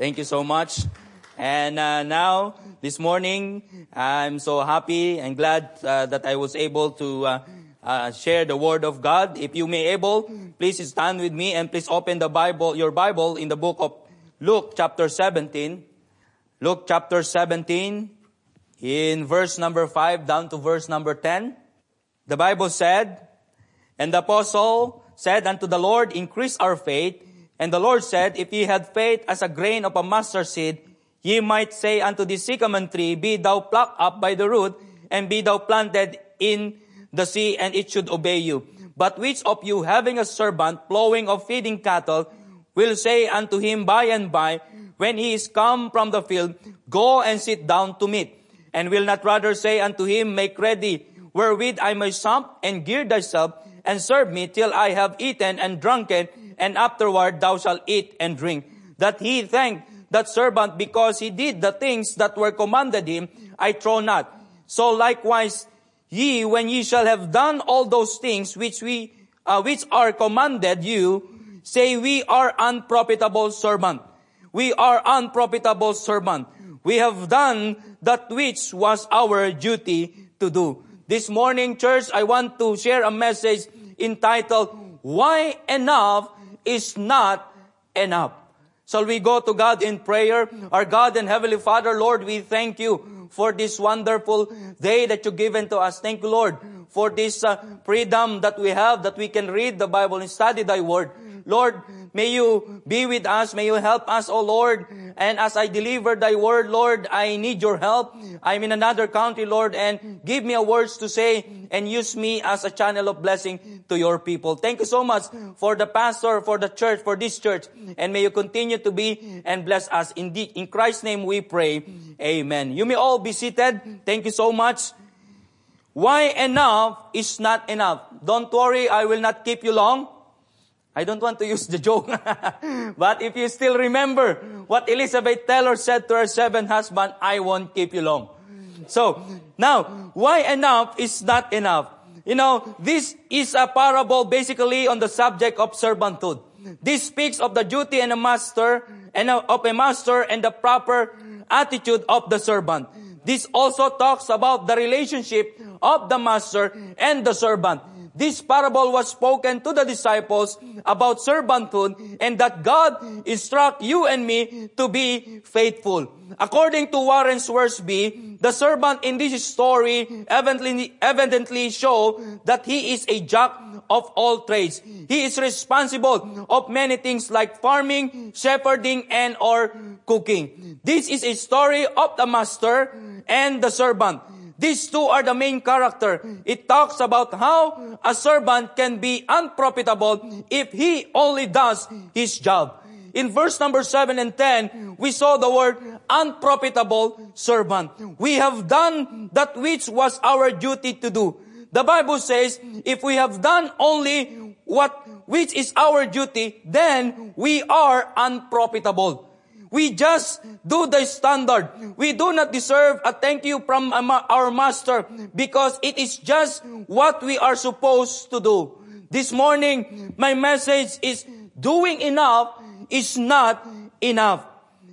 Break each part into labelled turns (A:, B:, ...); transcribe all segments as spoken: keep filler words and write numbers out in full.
A: Thank you so much. And uh, now, this morning, I'm so happy and glad uh, that I was able to uh, uh, share the Word of God. If you may able, please stand with me and please open the Bible, your Bible in the book of Luke chapter seventeen. Luke chapter seventeen, in verse number five down to verse number ten. The Bible said, "And the apostle said unto the Lord, Increase our faith. And the Lord said, If ye had faith as a grain of a mustard seed, ye might say unto this sycamore tree, Be thou plucked up by the root, and be thou planted in the sea, and it should obey you. But which of you, having a servant plowing or feeding cattle, will say unto him by and by, when he is come from the field, Go and sit down to meat? And will not rather say unto him, Make ready, wherewith I may sup, and gird thyself, and serve me till I have eaten and drunken, and afterward thou shalt eat and drink. That he thanked that servant because he did the things that were commanded him, I trow not. So likewise, ye, when ye shall have done all those things which we, uh, which are commanded you, say, We are unprofitable servant. We are unprofitable servant. We have done that which was our duty to do." This morning, church, I want to share a message entitled, Why Enough is Not Enough. Shall we go to God in prayer? Our God and Heavenly Father, Lord, we thank you for this wonderful day that you've given to us. Thank you, Lord, for this uh, freedom that we have, that we can read the Bible and study thy word. Lord, may you be with us. May you help us, O Lord. And as I deliver thy word, Lord, I need your help. I'm in another country, Lord, and give me a words to say and use me as a channel of blessing to your people. Thank you so much for the pastor, for the church, for this church. And may you continue to be and bless us. Indeed, in Christ's name we pray. Amen. You may all be seated. Thank you so much. Why enough is not enough. Don't worry, I will not keep you long. I don't want to use the joke. But if you still remember what Elizabeth Taylor said to her seventh husband, I won't keep you long. So, now, why enough is not enough? You know, this is a parable basically on the subject of servanthood. This speaks of the duty and a master and a, of a master and the proper attitude of the servant. This also talks about the relationship of the master and the servant. This parable was spoken to the disciples about servanthood and that God instruct you and me to be faithful. According to Warren Swersby, the servant in this story evidently, evidently show that he is a jack of all trades. He is responsible of many things like farming, shepherding, and or cooking. This is a story of the master and the servant. These two are the main character. It talks about how a servant can be unprofitable if he only does his job. In verse number seven and ten, we saw the word unprofitable servant. We have done that which was our duty to do. The Bible says, if we have done only what which is our duty, then we are unprofitable. We just do the standard. We do not deserve a thank you from our master because it is just what we are supposed to do. This morning, my message is doing enough is not enough.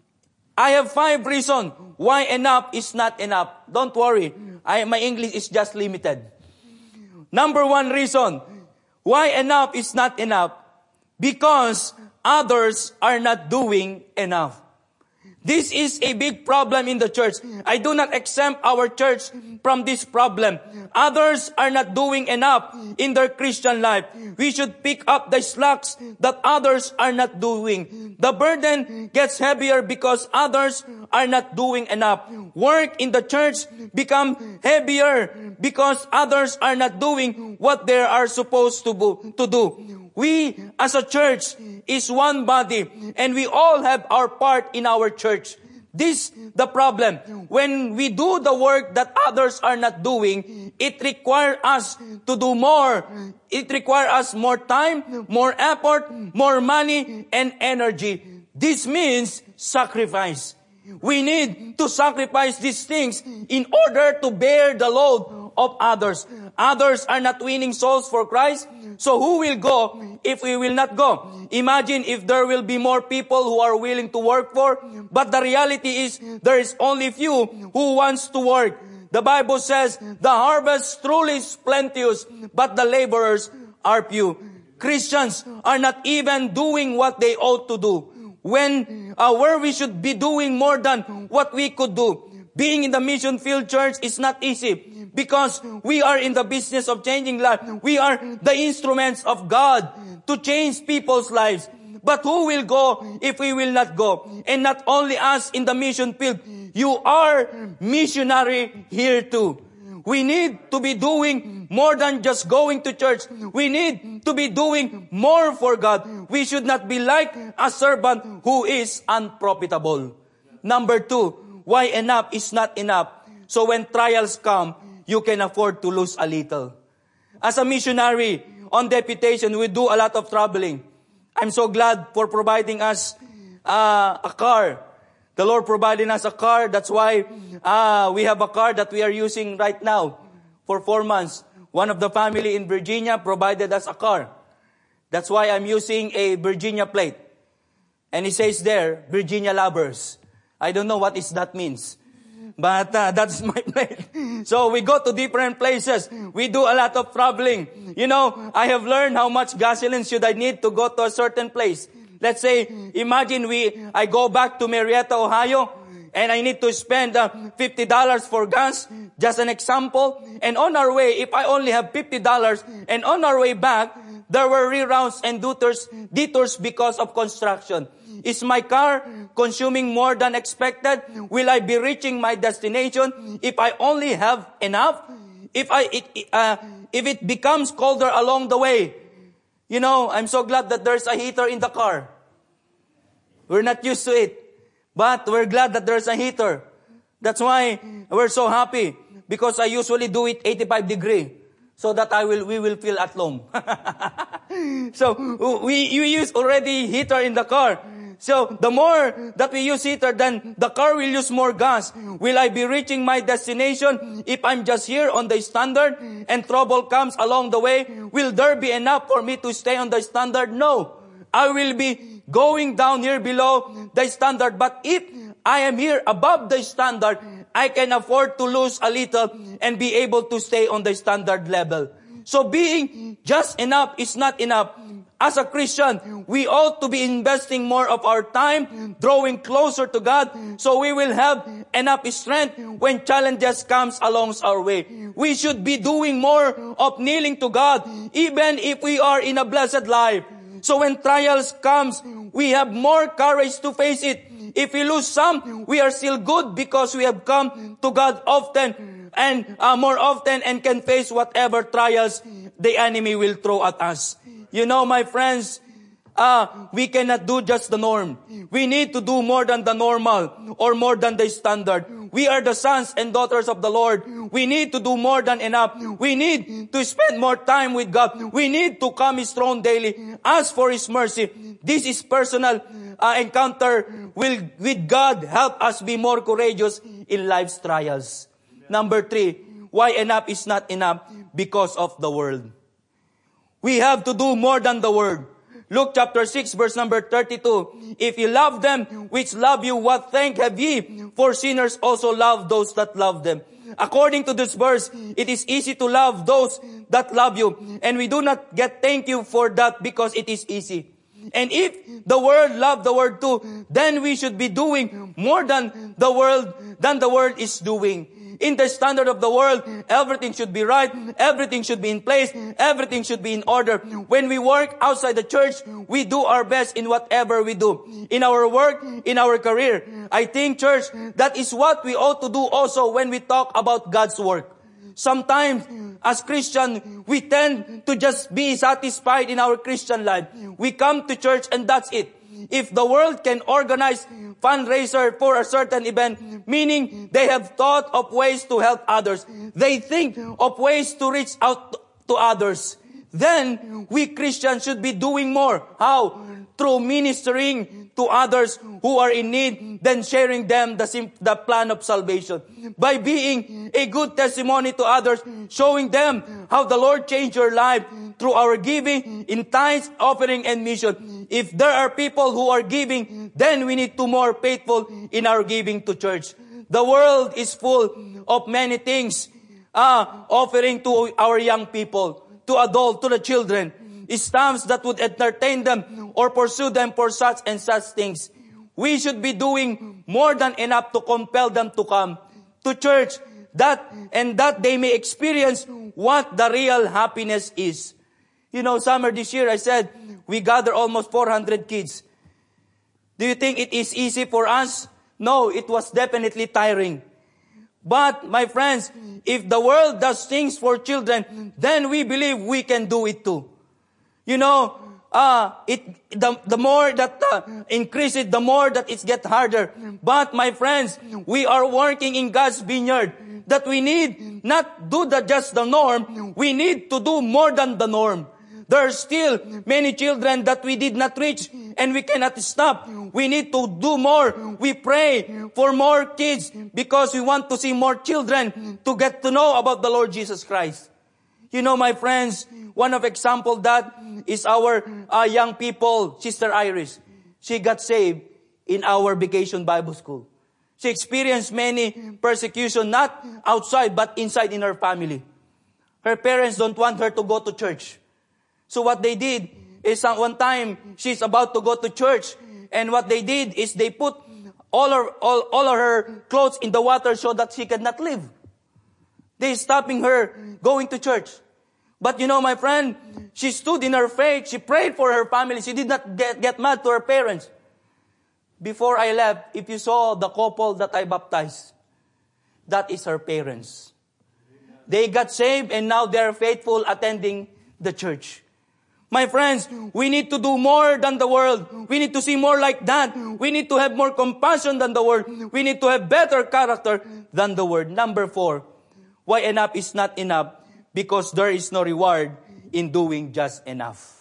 A: I have five reasons why enough is not enough. Don't worry. I, my English is just limited. Number one reason why enough is not enough. Because others are not doing enough. This is a big problem in the church. I do not exempt our church from this problem. Others are not doing enough in their Christian life. We should pick up the slacks that others are not doing. The burden gets heavier because others are not doing enough. Work in the church become heavier because others are not doing what they are supposed to do. We as a church is one body and we all have our part in our church. This the problem. When we do the work that others are not doing, it requires us to do more. It requires us more time, more effort, more money, and energy. This means sacrifice. We need to sacrifice these things in order to bear the load of others. Others are not winning souls for Christ. So who will go if we will not go? Imagine if there will be more people who are willing to work for. But the reality is there is only few who wants to work. The Bible says the harvest truly is plenteous, but the laborers are few. Christians are not even doing what they ought to do. When, uh, where we should be doing more than what we could do. Being in the mission field church is not easy because we are in the business of changing lives. We are the instruments of God to change people's lives. But who will go if we will not go? And not only us in the mission field. You are missionary here too. We need to be doing more than just going to church. We need to be doing more for God. We should not be like a servant who is unprofitable. Number two, why enough is not enough. So when trials come, you can afford to lose a little. As a missionary on deputation, we do a lot of traveling. I'm so glad for providing us uh, a car. The Lord provided us a car. That's why uh, we have a car that we are using right now for four months. One of the family in Virginia provided us a car. That's why I'm using a Virginia plate. And it says there, Virginia Lovers. I don't know what is that means. But uh, that's my plate. So we go to different places. We do a lot of traveling. You know, I have learned how much gasoline should I need to go to a certain place. Let's say, imagine we, I go back to Marietta, Ohio, and I need to spend uh, fifty dollars for gas, just an example. And on our way, if I only have fifty dollars, and on our way back, there were reroutes and detours, detours because of construction. Is my car consuming more than expected? Will I be reaching my destination if I only have enough? If I, it, uh, if it becomes colder along the way, you know, I'm so glad that there's a heater in the car. We're not used to it. But we're glad that there's a heater. That's why we're so happy. Because I usually do it eighty-five degree. So that I will, we will feel at home. So, we, we use already heater in the car. So, the more that we use heater, then the car will use more gas. Will I be reaching my destination if I'm just here on the standard and trouble comes along the way? Will there be enough for me to stay on the standard? No. I will be going down here below the standard. But if I am here above the standard, I can afford to lose a little and be able to stay on the standard level. So being just enough is not enough. As a Christian, we ought to be investing more of our time, drawing closer to God, so we will have enough strength when challenges comes along our way. We should be doing more of kneeling to God, even if we are in a blessed life. So when trials comes, we have more courage to face it. If we lose some, we are still good because we have come to God often and uh, more often and can face whatever trials the enemy will throw at us. You know, my friends, uh, we cannot do just the norm. We need to do more than the normal or more than the standard. We are the sons and daughters of the Lord. We need to do more than enough. We need to spend more time with God. We need to come His throne daily. Ask for His mercy. This is personal uh, encounter will, with God help us be more courageous in life's trials. Number three, why enough is not enough? Because of the world. We have to do more than the word. Luke chapter six verse number thirty-two. If you love them which love you, what thank have ye? For sinners also love those that love them. According to this verse, it is easy to love those that love you. And we do not get thank you for that because it is easy. And if the world love the world too, then we should be doing more than the world, than the world is doing. In the standard of the world, everything should be right, everything should be in place, everything should be in order. When we work outside the church, we do our best in whatever we do. In our work, in our career. I think, church, that is what we ought to do also when we talk about God's work. Sometimes, as Christian, we tend to just be satisfied in our Christian life. We come to church and that's it. If the world can organize fundraiser for a certain event, meaning they have thought of ways to help others, they think of ways to reach out to others, then we Christians should be doing more. How? Through ministering to others who are in need than sharing them the, sim- the plan of salvation. By being a good testimony to others, showing them how the Lord changed your life through our giving in tithes, offering, and mission. If there are people who are giving, then we need to be more faithful in our giving to church. The world is full of many things uh, offering to our young people, to adults, to the children. Stamps that would entertain them or pursue them for such and such things. We should be doing more than enough to compel them to come to church, that and that they may experience what the real happiness is. You know, summer this year, I said, we gather almost four hundred kids. Do you think it is easy for us? No, it was definitely tiring. But, my friends, if the world does things for children, then we believe we can do it too. You know, uh, it, the, the more that uh, increases, the more that it gets harder. But my friends, we are working in God's vineyard, that we need not do the just the norm, we need to do more than the norm. There are still many children that we did not reach, and we cannot stop. We need to do more. We pray for more kids because we want to see more children to get to know about the Lord Jesus Christ. You know, my friends, one of example that is our uh, young people, Sister Iris. She got saved in our vacation Bible school. She experienced many persecution, not outside, but inside in her family. Her parents don't want her to go to church. So what they did is uh, one time she's about to go to church, and what they did is they put all her, all, all of her clothes in the water so that she could not live. They stopping her going to church. But you know, my friend, she stood in her faith. She prayed for her family. She did not get, get mad to her parents. Before I left, if you saw the couple that I baptized, that is her parents. They got saved and now they're faithful attending the church. My friends, we need to do more than the world. We need to see more like that. We need to have more compassion than the world. We need to have better character than the world. Number four, why enough is not enough? Because there is no reward in doing just enough.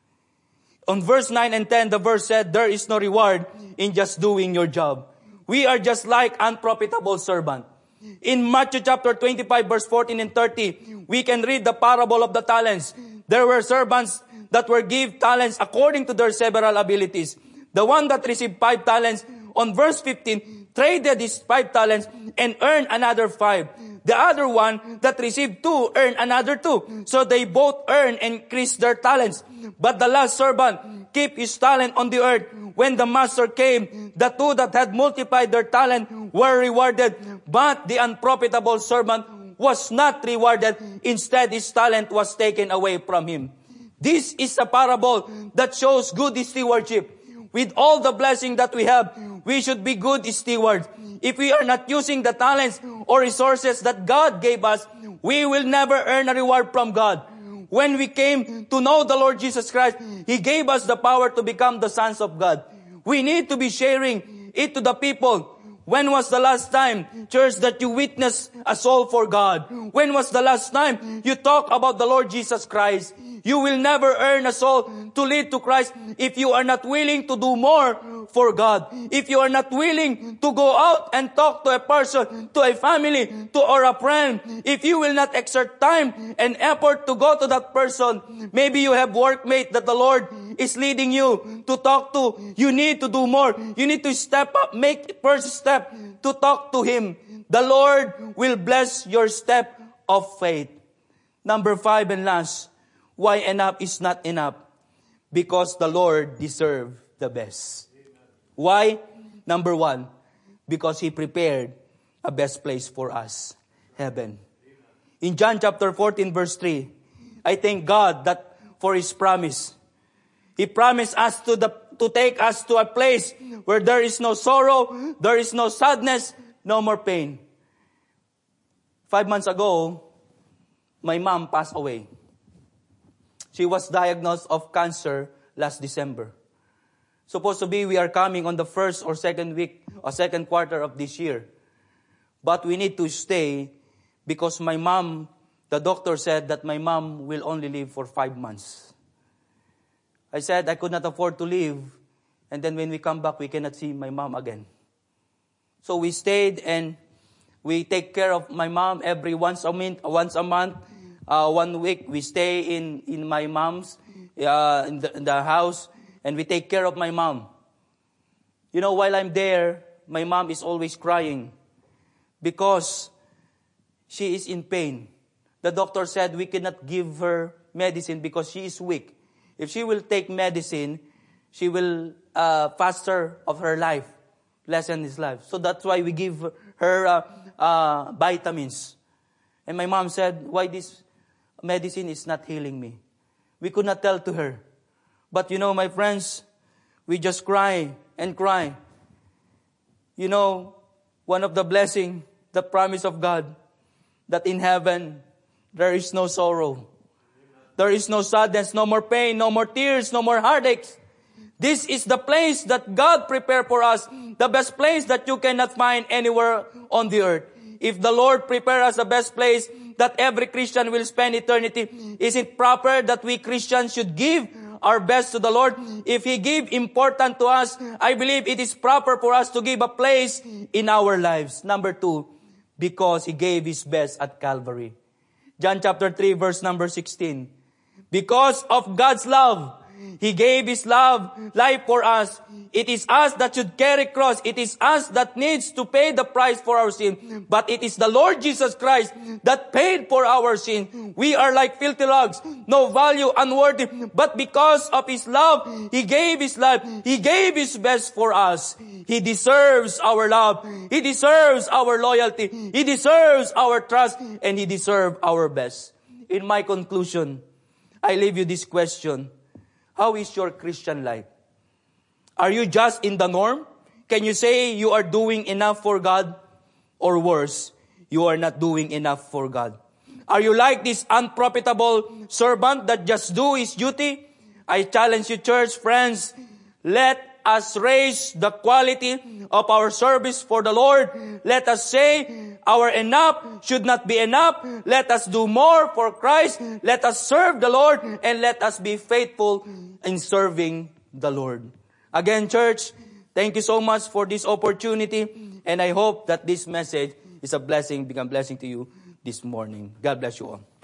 A: On verse nine and ten, the verse said, there is no reward in just doing your job. We are just like unprofitable servant. In Matthew chapter twenty-five, verse fourteen and thirty, we can read the parable of the talents. There were servants that were given talents according to their several abilities. The one that received five talents, on verse fifteen, traded his five talents and earned another five. The other one that received two earned another two. So they both earned and increased their talents. But the last servant kept his talent on the earth. When the master came, the two that had multiplied their talent were rewarded. But the unprofitable servant was not rewarded. Instead, his talent was taken away from him. This is a parable that shows good stewardship. With all the blessing that we have, we should be good stewards. If we are not using the talents or resources that God gave us, we will never earn a reward from God. When we came to know the Lord Jesus Christ, He gave us the power to become the sons of God. We need to be sharing it to the people. When was the last time, church, that you witnessed a soul for God? When was the last time you talked about the Lord Jesus Christ? You will never earn a soul to lead to Christ if you are not willing to do more for God. If you are not willing to go out and talk to a person, to a family, to or a friend. If you will not exert time and effort to go to that person, maybe you have workmate that the Lord is leading you to talk to. You need to do more. You need to step up, make first step to talk to Him. The Lord will bless your step of faith. Number five and last, why enough is not enough? Because the Lord deserves the best. Why? Number one, because He prepared a best place for us, heaven. In John chapter fourteen, verse three, I thank God that for His promise. He promised us to the to take us to a place where there is no sorrow, there is no sadness, no more pain. Five months ago, my mom passed away. She was diagnosed of cancer last December. Supposed to be we are coming on the first or second week or second quarter of this year. But we need to stay because my mom, the doctor said that my mom will only live for five months. I said I could not afford to leave And then when we come back, we cannot see my mom again. So we stayed and we take care of my mom every once a month, once a month, uh, one week. We stay in, in my mom's, uh, in the, in the house, and we take care of my mom. You know, while I'm there, my mom is always crying because she is in pain. The doctor said we cannot give her medicine because she is weak. If she will take medicine, she will uh, faster of her life, lessen his life. So that's why we give her uh, uh, vitamins. And my mom said, why this medicine is not healing me? We could not tell to her. But you know, my friends, we just cry and cry. You know, one of the blessing, the promise of God, that in heaven, there is no sorrow. There is no sadness, no more pain, no more tears, no more heartaches. This is the place that God prepared for us. The best place that you cannot find anywhere on the earth. If the Lord prepare us the best place that every Christian will spend eternity, is it proper that we Christians should give our best to the Lord? If He give important to us, I believe it is proper for us to give a place in our lives. Number two, because He gave His best at Calvary. John chapter three, verse number sixteen. Because of God's love, He gave His love, life for us. It is us that should carry cross. It is us that needs to pay the price for our sin. But it is the Lord Jesus Christ that paid for our sin. We are like filthy rags, no value, unworthy. But because of His love, He gave His life. He gave His best for us. He deserves our love. He deserves our loyalty. He deserves our trust. And He deserves our best. In my conclusion, I leave you this question. How is your Christian life? Are you just in the norm? Can you say you are doing enough for God? Or worse, you are not doing enough for God? Are you like this unprofitable servant that just do his duty? I challenge you, church friends, let us raise the quality of our service for the Lord. Let us say our enough should not be enough. Let us do more for Christ. Let us serve the Lord, and let us be faithful in serving the Lord. Again, church, thank you so much for this opportunity, and I hope that this message is a blessing, become a blessing to you this morning. God bless you all.